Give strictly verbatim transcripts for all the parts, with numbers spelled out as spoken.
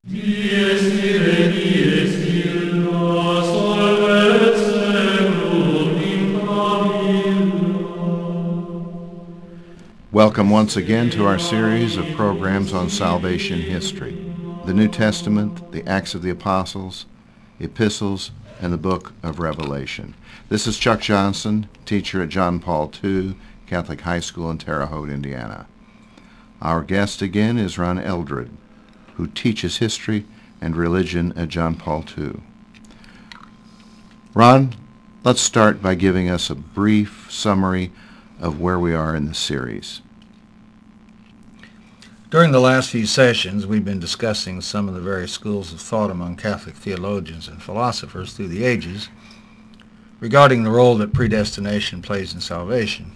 Dies ire, dies illa, salvet seculum impabila. Welcome once again to our series of programs on salvation history, the New Testament, the Acts of the Apostles, epistles, and the book of Revelation. This is Chuck Johnson, teacher at John Paul the Second Catholic High School in Terre Haute, Indiana. Our guest again is Ron Eldred, who teaches history and religion at John Paul the Second. Ron, let's start by giving us a brief summary of where we are in the series. During the last few sessions, we've been discussing some of the various schools of thought among Catholic theologians and philosophers through the ages regarding the role that predestination plays in salvation.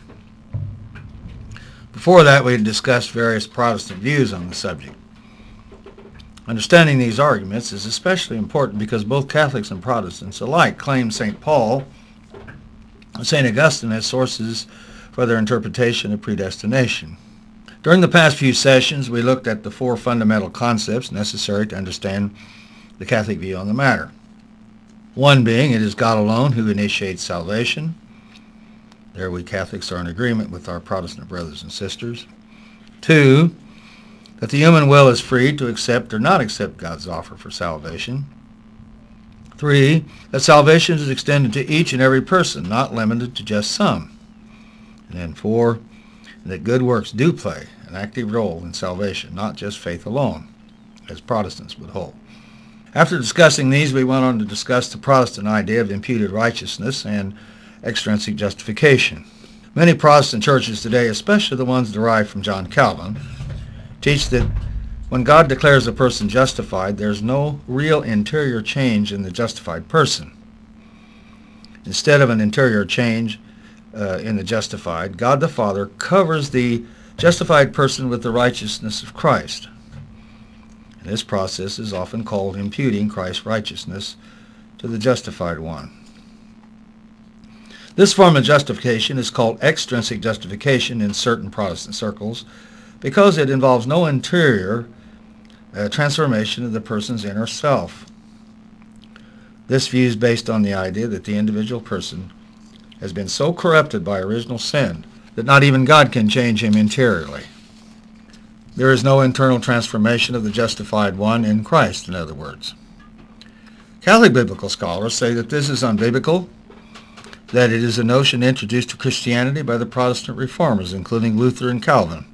Before that, we had discussed various Protestant views on the subject. Understanding these arguments is especially important because both Catholics and Protestants alike claim Saint Paul and Saint Augustine as sources for their interpretation of predestination. During the past few sessions, we looked at the four fundamental concepts necessary to understand the Catholic view on the matter. One being, it is God alone who initiates salvation. There we Catholics are in agreement with our Protestant brothers and sisters. Two, that the human will is free to accept or not accept God's offer for salvation. Three, that salvation is extended to each and every person, not limited to just some. And then four, that good works do play an active role in salvation, not just faith alone, as Protestants would hold. After discussing these, we went on to discuss the Protestant idea of imputed righteousness and extrinsic justification. Many Protestant churches today, especially the ones derived from John Calvin, teach that when God declares a person justified, there's no real interior change in the justified person. Instead of an interior change uh, in the justified, God the Father covers the justified person with the righteousness of Christ. And this process is often called imputing Christ's righteousness to the justified one. This form of justification is called extrinsic justification in certain Protestant circles because it involves no interior uh, transformation of the person's inner self. This view is based on the idea that the individual person has been so corrupted by original sin that not even God can change him interiorly. There is no internal transformation of the justified one in Christ, in other words. Catholic biblical scholars say that this is unbiblical, that it is a notion introduced to Christianity by the Protestant reformers, including Luther and Calvin.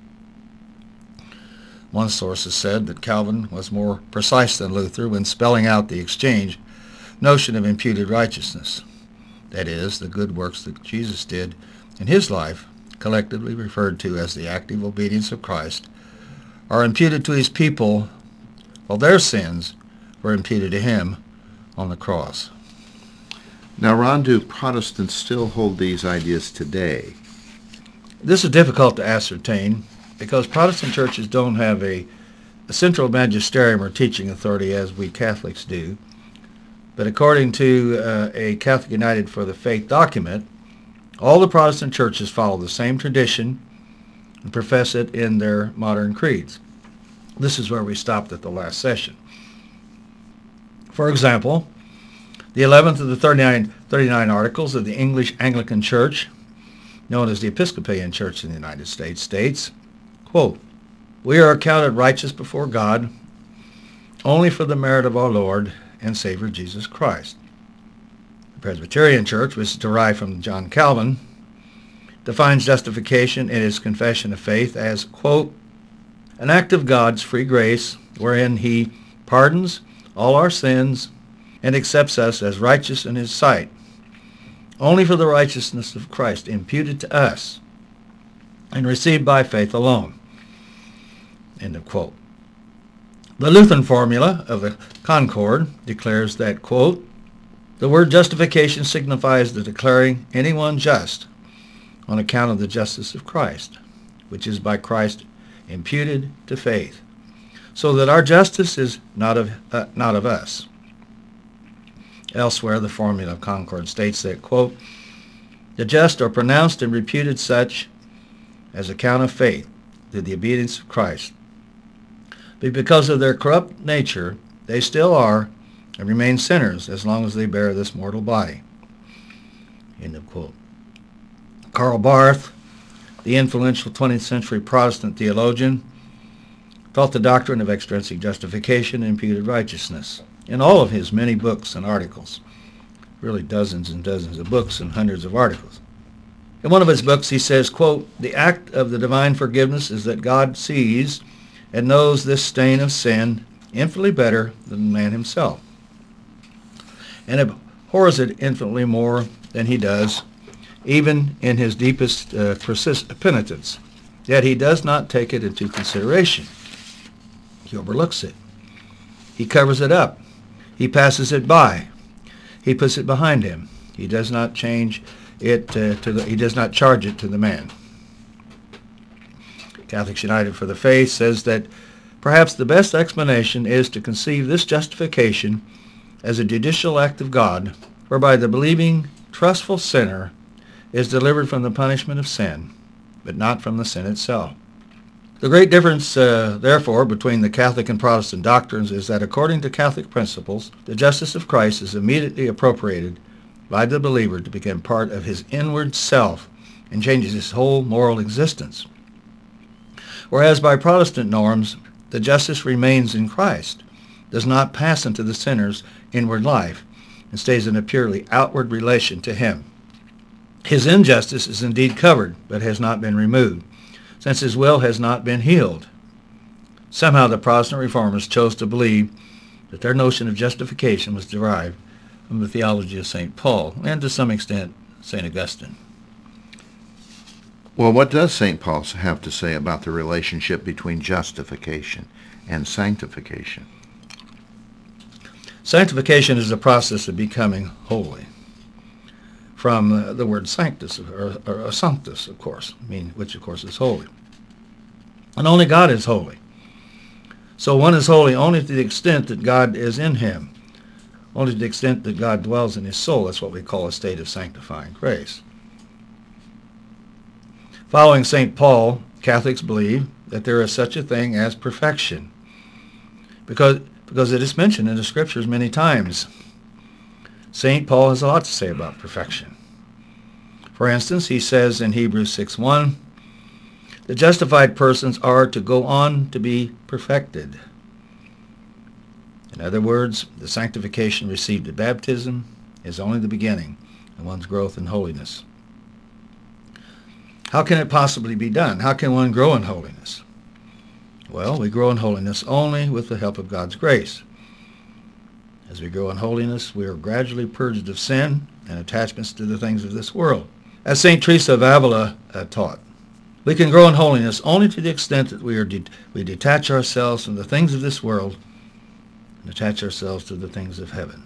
One source has said that Calvin was more precise than Luther when spelling out the exchange notion of imputed righteousness. That is, the good works that Jesus did in his life, collectively referred to as the active obedience of Christ, are imputed to his people, while their sins were imputed to him on the cross. Now, Ron, do Protestants still hold these ideas today? This is difficult to ascertain because Protestant churches don't have a, a central magisterium or teaching authority as we Catholics do. But according to uh, a Catholic United for the Faith document, all the Protestant churches follow the same tradition and profess it in their modern creeds. This is where we stopped at the last session. For example, the eleventh of the thirty-nine, thirty-nine Articles of the English Anglican Church, known as the Episcopalian Church in the United States, states, quote, "We are accounted righteous before God only for the merit of our Lord and Savior Jesus Christ." The Presbyterian Church, which is derived from John Calvin, defines justification in its confession of faith as, quote, "an act of God's free grace wherein he pardons all our sins and accepts us as righteous in his sight, only for the righteousness of Christ imputed to us and received by faith alone." End of quote. The Lutheran formula of the Concord declares that, quote, "the word justification signifies the declaring anyone just on account of the justice of Christ, which is by Christ imputed to faith, so that our justice is not of, uh, not of us." Elsewhere, the formula of Concord states that, quote, "the just are pronounced and reputed such as account of faith through the obedience of Christ, But because of their corrupt nature, they still are and remain sinners as long as they bear this mortal body. End of quote. Karl Barth, the influential twentieth century Protestant theologian, taught the doctrine of extrinsic justification and imputed righteousness in all of his many books and articles. Really dozens and dozens of books and hundreds of articles. In one of his books he says, quote, "The act of the divine forgiveness is that God sees and knows this stain of sin infinitely better than man himself, and abhors it infinitely more than he does, even in his deepest uh, persist- penitence. Yet he does not take it into consideration. He overlooks it. He covers it up. He passes it by. He puts it behind him. He does not change it uh, to the, he does not charge it to the man." Catholics United for the Faith says that perhaps the best explanation is to conceive this justification as a judicial act of God, whereby the believing, trustful sinner is delivered from the punishment of sin, but not from the sin itself. The great difference, uh, therefore, between the Catholic and Protestant doctrines is that according to Catholic principles, the justice of Christ is immediately appropriated by the believer to become part of his inward self and changes his whole moral existence. Whereas by Protestant norms, the justice remains in Christ, does not pass into the sinner's inward life, and stays in a purely outward relation to him. His injustice is indeed covered, but has not been removed, since his will has not been healed. Somehow the Protestant reformers chose to believe that their notion of justification was derived from the theology of Saint Paul, and to some extent, Saint Augustine. Well, what does Saint Paul have to say about the relationship between justification and sanctification? Sanctification is the process of becoming holy, from uh, the word sanctus, or, or, or sanctus, of course, I mean, which of course is holy. And only God is holy. So one is holy only to the extent that God is in him, only to the extent that God dwells in his soul. That's what we call a state of sanctifying grace. Following Saint Paul, Catholics believe that there is such a thing as perfection, because, because it is mentioned in the Scriptures many times. Saint Paul has a lot to say about perfection. For instance, he says in Hebrews six one, "The justified persons are to go on to be perfected." In other words, the sanctification received at baptism is only the beginning of one's growth in holiness. How can it possibly be done? How can one grow in holiness? Well, we grow in holiness only with the help of God's grace. As we grow in holiness, we are gradually purged of sin and attachments to the things of this world. As Saint Teresa of Avila uh, taught, we can grow in holiness only to the extent that we are de- we detach ourselves from the things of this world and attach ourselves to the things of heaven.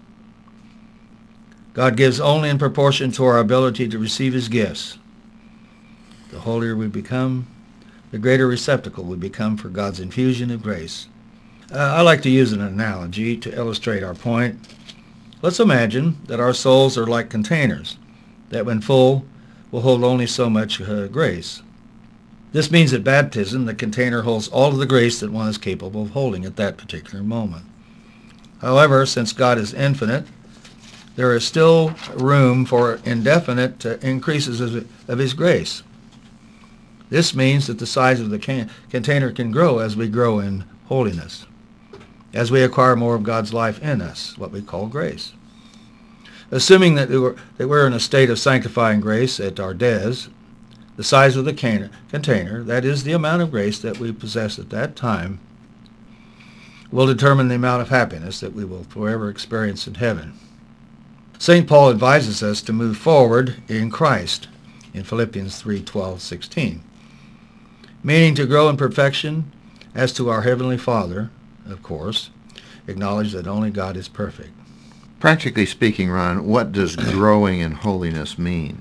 God gives only in proportion to our ability to receive his gifts. The holier we become, the greater receptacle we become for God's infusion of grace. Uh, I like to use an analogy to illustrate our point. Let's imagine that our souls are like containers that when full will hold only so much uh, grace. This means at baptism the container holds all of the grace that one is capable of holding at that particular moment. However, since God is infinite, there is still room for indefinite uh, increases of, of his grace. This means that the size of the can- container can grow as we grow in holiness, as we acquire more of God's life in us, what we call grace. Assuming that, we were, that we're in a state of sanctifying grace at our des, the size of the can- container, that is the amount of grace that we possess at that time, will determine the amount of happiness that we will forever experience in heaven. Saint Paul advises us to move forward in Christ in Philippians three twelve sixteen, meaning to grow in perfection as to our Heavenly Father, of course, acknowledge that only God is perfect. Practically speaking, Ron, what does growing in holiness mean?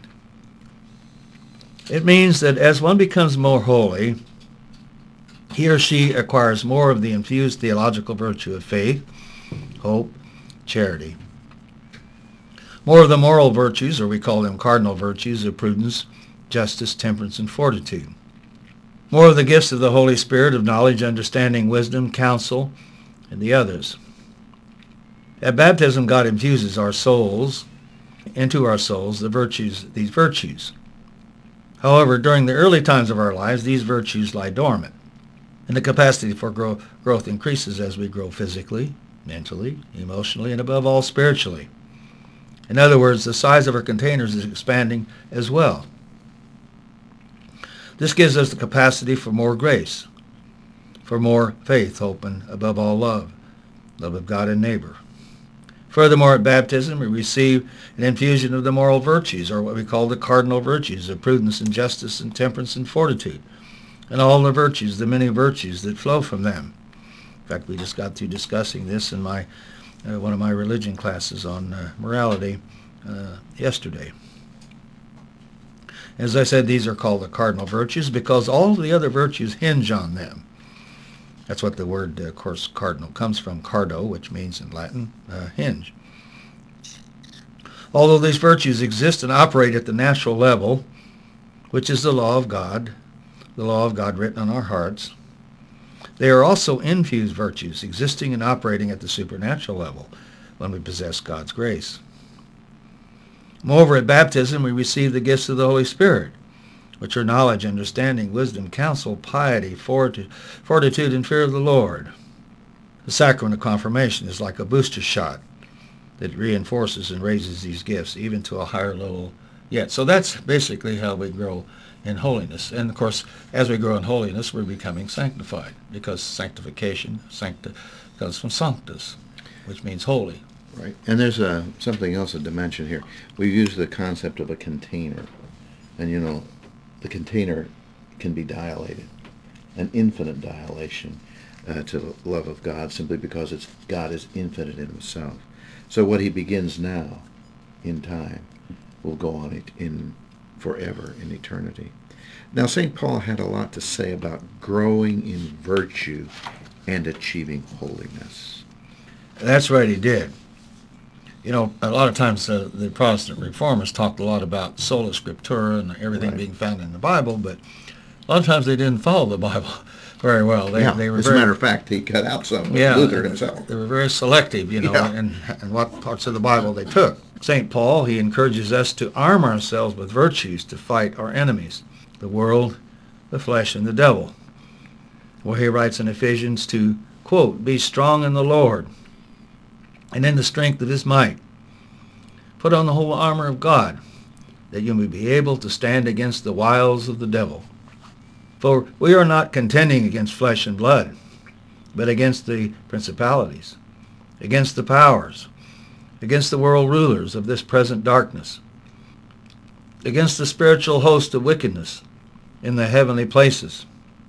It means that as one becomes more holy, he or she acquires more of the infused theological virtue of faith, hope, charity. More of the moral virtues, or we call them cardinal virtues, of prudence, justice, temperance, and fortitude. More of the gifts of the Holy Spirit of knowledge, understanding, wisdom, counsel, and the others. At baptism, God infuses our souls, into our souls, the virtues, these virtues. However, during the early times of our lives, these virtues lie dormant, and the capacity for grow, growth increases as we grow physically, mentally, emotionally, and above all, spiritually. In other words, the size of our containers is expanding as well. This gives us the capacity for more grace, for more faith, hope, and above all, love, love of God and neighbor. Furthermore, at baptism, we receive an infusion of the moral virtues, or what we call the cardinal virtues of prudence and justice and temperance and fortitude, and all the virtues, the many virtues that flow from them. In fact, we just got through discussing this in my uh, one of my religion classes on uh, morality uh, yesterday. As I said, these are called the cardinal virtues because all the other virtues hinge on them. That's what the word, uh, of course, cardinal comes from, cardo, which means in Latin, uh, hinge. Although these virtues exist and operate at the natural level, which is the law of God, the law of God written on our hearts, they are also infused virtues, existing and operating at the supernatural level when we possess God's grace. Moreover, at baptism, we receive the gifts of the Holy Spirit, which are knowledge, understanding, wisdom, counsel, piety, fortitude, and fear of the Lord. The sacrament of confirmation is like a booster shot that reinforces and raises these gifts even to a higher level yet. So that's basically how we grow in holiness. And of course, as we grow in holiness, we're becoming sanctified, because sanctification sancti- comes from sanctus, which means holy. Right. And there's a, something else, a dimension here. We use the concept of a container. And, you know, the container can be dilated, an infinite dilation uh, to the love of God, simply because it's God is infinite in himself. So what he begins now in time will go on it in forever, in eternity. Now, Saint Paul had a lot to say about growing in virtue and achieving holiness. That's right, he did. You know, a lot of times uh, the Protestant reformers talked a lot about sola scriptura and everything Right. being found in the Bible, but a lot of times they didn't follow the Bible very well. They, yeah, they were as very, a matter of fact, he cut out some of yeah, Luther himself. They were very selective, you know, Yeah. in, in what parts of the Bible they took. Saint Paul, he encourages us to arm ourselves with virtues to fight our enemies, the world, the flesh, and the devil. Well, he writes in Ephesians to, quote, "Be strong in the Lord and in the strength of his might. Put on the whole armor of God, that you may be able to stand against the wiles of the devil. For we are not contending against flesh and blood, but against the principalities, against the powers, against the world rulers of this present darkness, against the spiritual host of wickedness in the heavenly places.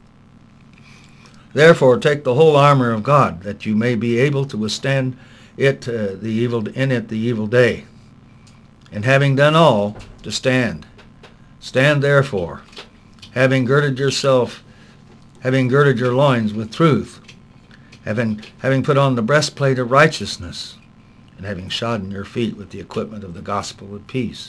Therefore take the whole armor of God, that you may be able to withstand it, uh, the evil in it the evil day. And having done all, to stand. Stand therefore, having girded yourself, having girded your loins with truth, having, having put on the breastplate of righteousness, and having shodden your feet with the equipment of the gospel of peace.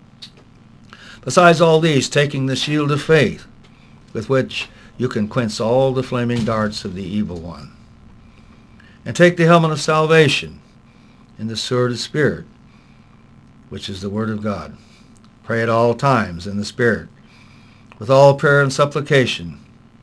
Besides all these, taking the shield of faith, with which you can quench all the flaming darts of the evil one. And take the helmet of salvation, and the sword of Spirit, which is the word of God. Pray at all times in the Spirit, with all prayer and supplication.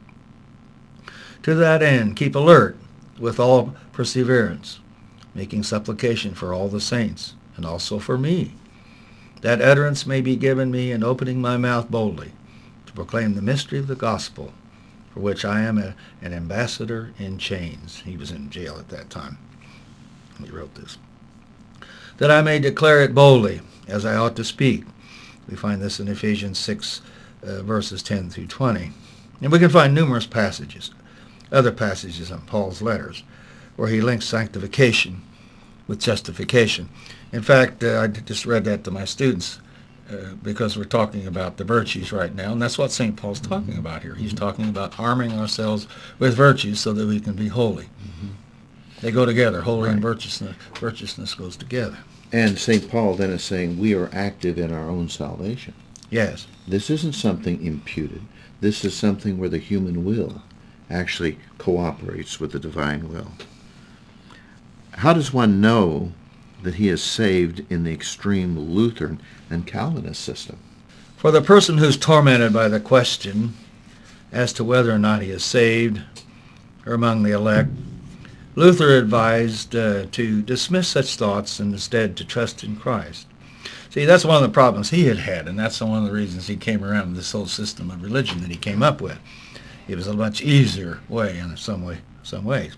To that end, keep alert with all perseverance, making supplication for all the saints, and also for me, that utterance may be given me in opening my mouth boldly, to proclaim the mystery of the gospel, for which I am a, an ambassador in chains. He was in jail at that time when he wrote this. That I may declare it boldly, as I ought to speak. We find this in Ephesians six, uh, verses ten through twenty. And we can find numerous passages, other passages in Paul's letters, where he links sanctification with justification. In fact, uh, I just read that to my students uh, because we're talking about the virtues right now, and that's what Saint Paul's talking about here. He's talking about arming ourselves with virtues so that we can be holy. Mm-hmm. They go together. Holy right. and virtuousness, virtuousness goes together. And Saint Paul then is saying we are active in our own salvation. Yes. This isn't something imputed. This is something where the human will actually cooperates with the divine will. How does one know that he is saved in the extreme Lutheran and Calvinist system? For the person who's tormented by the question as to whether or not he is saved or among the elect, Luther advised uh, to dismiss such thoughts and instead to trust in Christ. See, that's one of the problems he had had, and that's one of the reasons he came around with this whole system of religion that he came up with. It was a much easier way in some way, some ways.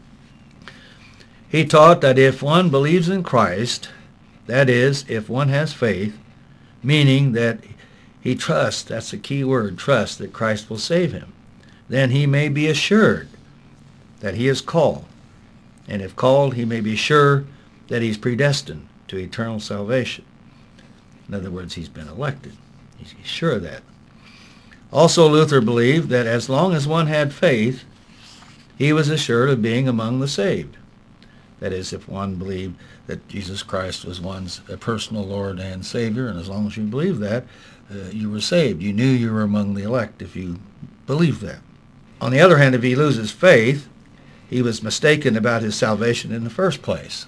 He taught that if one believes in Christ, that is, if one has faith, meaning that he trusts, that's the key word, trust, that Christ will save him, then he may be assured that he is called. And if called, he may be sure that he's predestined to eternal salvation. In other words, he's been elected. He's sure of that. Also, Luther believed that as long as one had faith, he was assured of being among the saved. That is, if one believed that Jesus Christ was one's personal Lord and Savior, and as long as you believed that, uh, you were saved. You knew you were among the elect if you believed that. On the other hand, if he loses faith, he was mistaken about his salvation in the first place.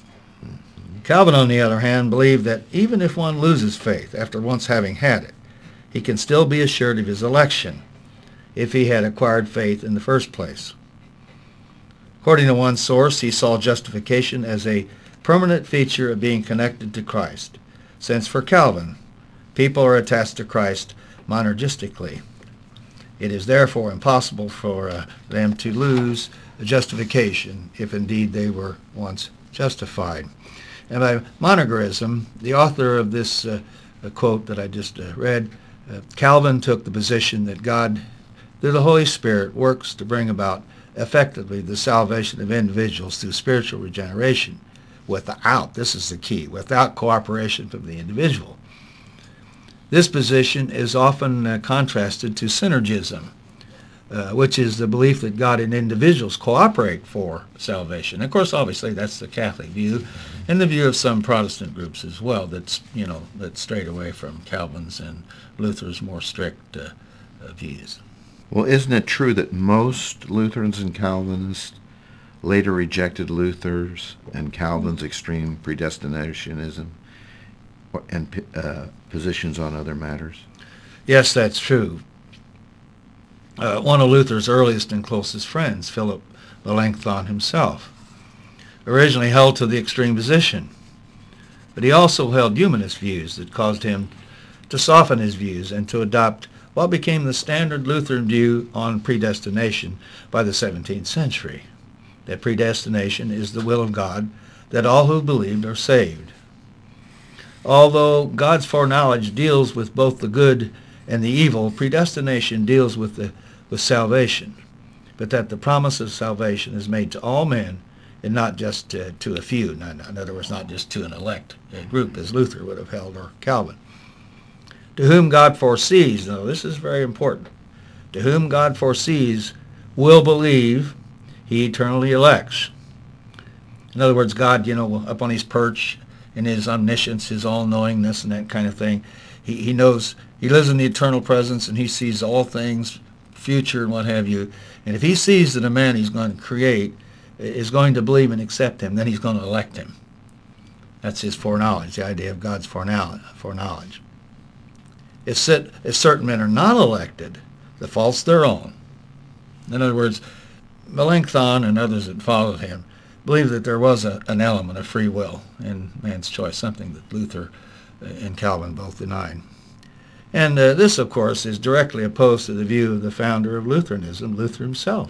Calvin, on the other hand, believed that even if one loses faith after once having had it, he can still be assured of his election if he had acquired faith in the first place. According to one source, he saw justification as a permanent feature of being connected to Christ, since for Calvin, people are attached to Christ monergistically. It is therefore impossible for uh, them to lose justification if indeed they were once justified. And by monergism, the author of this uh, quote that I just uh, read, uh, Calvin took the position that God, through the Holy Spirit, works to bring about effectively the salvation of individuals through spiritual regeneration without, this is the key, without cooperation from the individual. This position is often uh, contrasted to synergism, uh, which is the belief that God and individuals cooperate for salvation. Of course, obviously, that's the Catholic view, and the view of some Protestant groups as well that's, you know, that strayed away from Calvin's and Luther's more strict uh, uh, views. Well, isn't it true that most Lutherans and Calvinists later rejected Luther's and Calvin's extreme predestinationism and uh, positions on other matters? Yes, that's true. Uh, one of Luther's earliest and closest friends, Philip Melanchthon himself, originally held to the extreme position, but he also held humanist views that caused him to soften his views and to adopt what became the standard Lutheran view on predestination by the seventeenth century, that predestination is the will of God, that all who believed are saved. Although God's foreknowledge deals with both the good and the evil, predestination deals with the with salvation, but that the promise of salvation is made to all men and not just uh, to a few. In other words, not just to an elect group, as Luther would have held, or Calvin. To whom God foresees, now this is very important, to whom God foresees will believe, he eternally elects. In other words, God, you know, up on his perch in his omniscience, his all-knowingness and that kind of thing, he, he knows, he lives in the eternal presence and he sees all things, future and what have you. And if he sees that a man he's going to create is going to believe and accept him, then he's going to elect him. That's his foreknowledge, the idea of God's foreknowledge. If certain men are not elected, the fault's their own. In other words, Melanchthon and others that followed him believed that there was a, an element of free will in man's choice, something that Luther and Calvin both denied. And uh, this, of course, is directly opposed to the view of the founder of Lutheranism, Luther himself.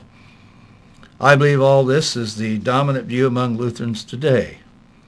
I believe all this is the dominant view among Lutherans today.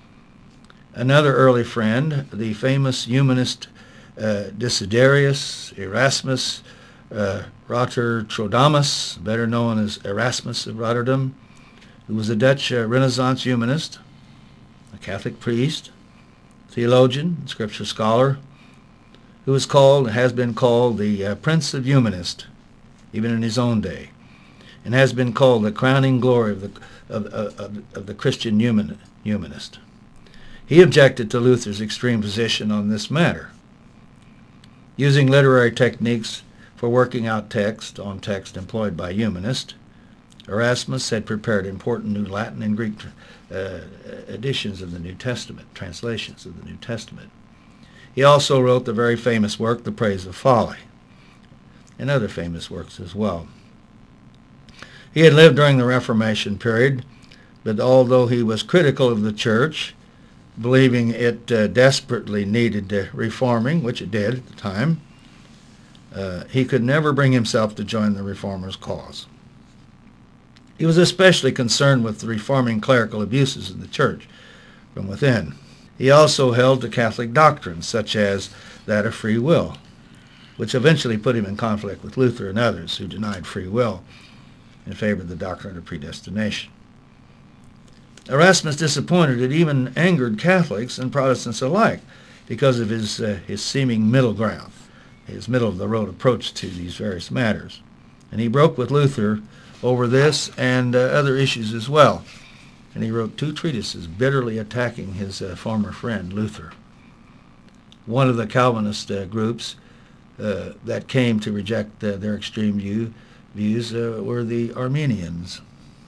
Another early friend, the famous humanist uh, Desiderius Erasmus uh, Rotterdamus, better known as Erasmus of Rotterdam, who was a Dutch uh, Renaissance humanist, a Catholic priest, theologian, scripture scholar, who was called and has been called the uh, Prince of Humanists, even in his own day, and has been called the crowning glory of the of, of, of the Christian human, humanist. He objected to Luther's extreme position on this matter. using literary techniques for working out text on text employed by humanists. Erasmus had prepared important new Latin and Greek uh, editions of the New Testament, translations of the New Testament. He also wrote the very famous work, The Praise of Folly, and other famous works as well. He had lived during the Reformation period, but although he was critical of the church, believing it uh, desperately needed uh, reforming, which it did at the time, uh, he could never bring himself to join the reformers' cause. He was especially concerned with the reforming clerical abuses in the church from within. He also held to Catholic doctrines, such as that of free will, which eventually put him in conflict with Luther and others who denied free will in favor of the doctrine of predestination. Erasmus disappointed and even angered Catholics and Protestants alike because of his, uh, his seeming middle ground, his middle-of-the-road approach to these various matters. And he broke with Luther over this and uh, other issues as well. And he wrote two treatises bitterly attacking his uh, former friend Luther. One of the Calvinist uh, groups uh, that came to reject uh, their extreme view, views uh, were the Arminians.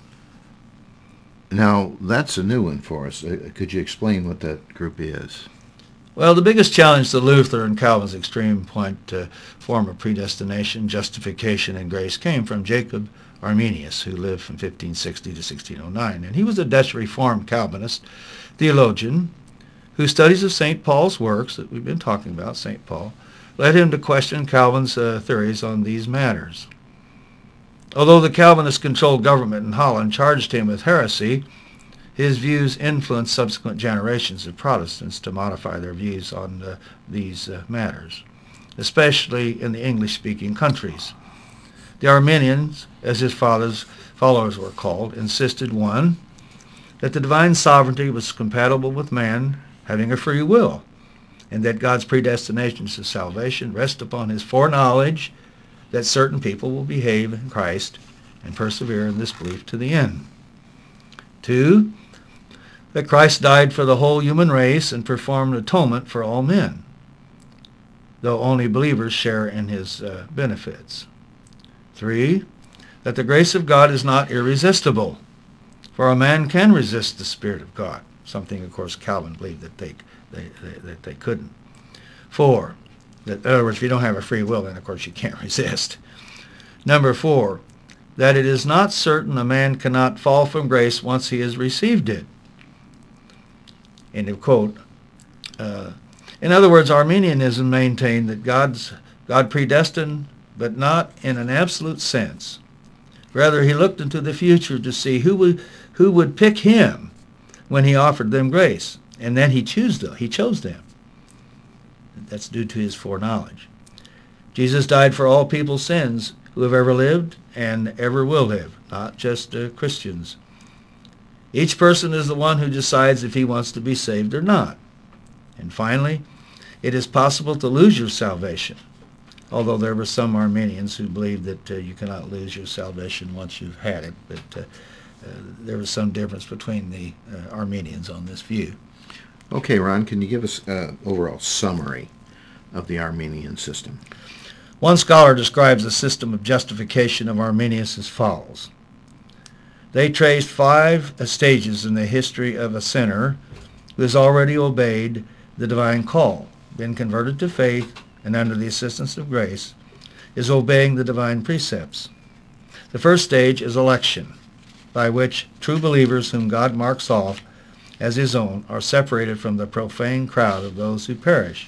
Now, that's a new one for us. Uh, could you explain what that group is? Well, the biggest challenge to Luther and Calvin's extreme point uh, form of predestination, justification, and grace came from Jacob Arminius, who lived from fifteen sixty to sixteen oh nine. And he was a Dutch Reformed Calvinist theologian whose studies of Saint Paul's works that we've been talking about, Saint Paul, led him to question Calvin's uh, theories on these matters. Although the Calvinist-controlled government in Holland charged him with heresy, his views influenced subsequent generations of Protestants to modify their views on uh, these uh, matters, especially in the English-speaking countries. The Arminians, as his father's followers were called, insisted, one, that the divine sovereignty was compatible with man having a free will, and that God's predestination to salvation rests upon his foreknowledge that certain people will behave in Christ and persevere in this belief to the end. Two, that Christ died for the whole human race and performed atonement for all men, though only believers share in his uh, benefits. Three, that the grace of God is not irresistible, for a man can resist the Spirit of God, something, of course, Calvin believed that they, they, they, that they couldn't. Four, that, in other words, if you don't have a free will, then, of course, you can't resist. Number four, that it is not certain a man cannot fall from grace once he has received it. End of quote. Uh, in other words, Arminianism maintained that God's God predestined, but not in an absolute sense. Rather, he looked into the future to see who would, who would pick him when he offered them grace, and then he chose them. He chose them. That's due to his foreknowledge. Jesus died for all people's sins who have ever lived and ever will live, not just uh, Christians. Each person is the one who decides if he wants to be saved or not. And finally, it is possible to lose your salvation, although there were some Arminians who believed that uh, you cannot lose your salvation once you've had it. But uh, uh, there was some difference between the uh, Arminians on this view. Okay, Ron, can you give us an overall summary of the Arminian system? One scholar describes the system of justification of Arminius as follows. They traced five stages in the history of a sinner who has already obeyed the divine call, been converted to faith, and under the assistance of grace, is obeying the divine precepts. The first stage is election, by which true believers whom God marks off as his own are separated from the profane crowd of those who perish.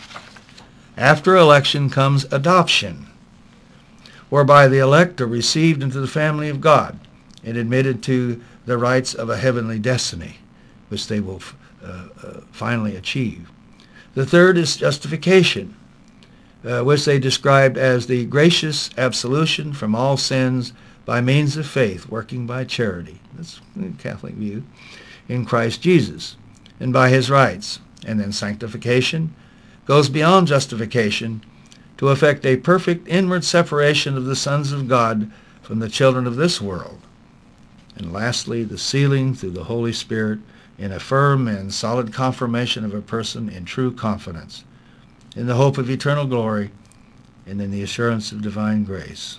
After election comes adoption, whereby the elect are received into the family of God and admitted to the rights of a heavenly destiny, which they will uh, uh, finally achieve. The third is justification, uh, which they described as the gracious absolution from all sins by means of faith, working by charity. That's the Catholic view, in Christ Jesus, and by his rights. And then sanctification goes beyond justification to effect a perfect inward separation of the sons of God from the children of this world. And lastly, the sealing through the Holy Spirit in a firm and solid confirmation of a person in true confidence. in the hope of eternal glory, and in the assurance of divine grace.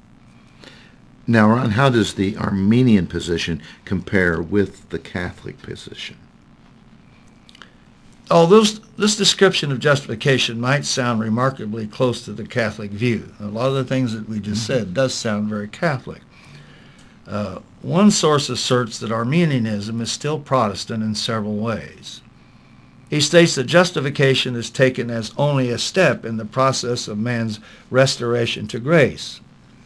Now, Ron, how does the Arminian position compare with the Catholic position? Although this description of justification might sound remarkably close to the Catholic view, a lot of the things that we just said does sound very Catholic. Uh, one source asserts that Arminianism is still Protestant in several ways. He states that justification is taken as only a step in the process of man's restoration to grace,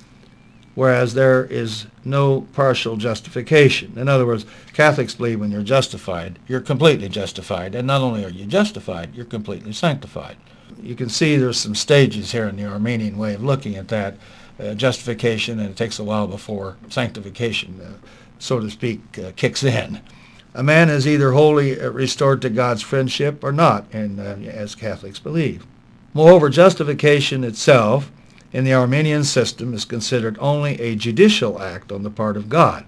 whereas there is no partial justification. In other words, Catholics believe when you're justified, you're completely justified, and not only are you justified, you're completely sanctified. You can see there's some stages here in the Arminian way of looking at that. Uh, justification, and it takes a while before sanctification, uh, so to speak, uh, kicks in. A man is either wholly uh, restored to God's friendship or not, and uh, as Catholics believe. Moreover, justification itself in the Arminian system is considered only a judicial act on the part of God.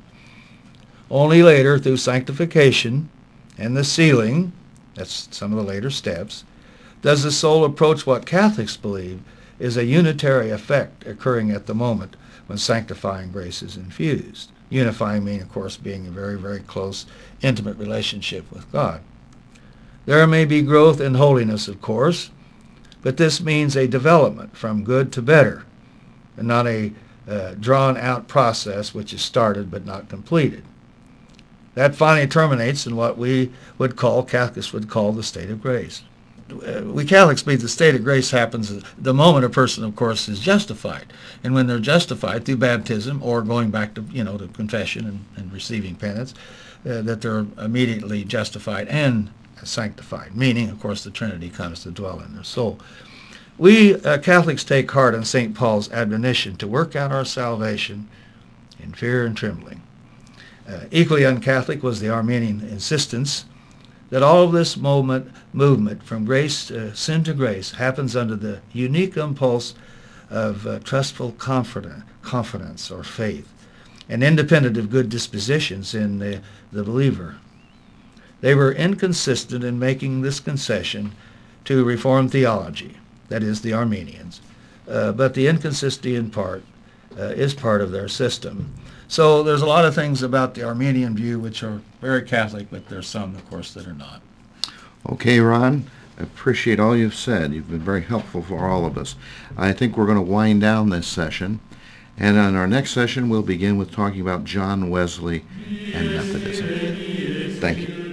Only later, through sanctification and the sealing, that's some of the later steps, does the soul approach what Catholics believe is a unitary effect occurring at the moment when sanctifying grace is infused. Unifying meaning, of course, being a very, very close, intimate relationship with God. There may be growth in holiness, of course, but this means a development from good to better, and not a uh, drawn-out process which is started but not completed. That finally terminates in what we would call, Catholics would call, the state of grace. We Catholics believe the state of grace happens the moment a person, of course, is justified. And when they're justified through baptism or going back to, you know, to confession and, and receiving penance, uh, that they're immediately justified and sanctified, meaning, of course, the Trinity comes to dwell in their soul. We uh, Catholics take heart in Saint Paul's admonition to work out our salvation in fear and trembling. Uh, equally un-Catholic was the Arminian insistence that all of this moment, movement from grace, uh, sin to grace, happens under the unique impulse of uh, trustful confidence, confidence or faith, and independent of good dispositions in the, the believer. They were inconsistent in making this concession to Reformed theology, that is, the Arminians, uh, but the inconsistency in part uh, is part of their system. So there's a lot of things about the Arminian view which are very Catholic, but there's some, of course, that are not. Okay, Ron, I appreciate all you've said. You've been very helpful for all of us. I think we're going to wind down this session, and on our next session we'll begin with talking about John Wesley and Methodism. Thank you.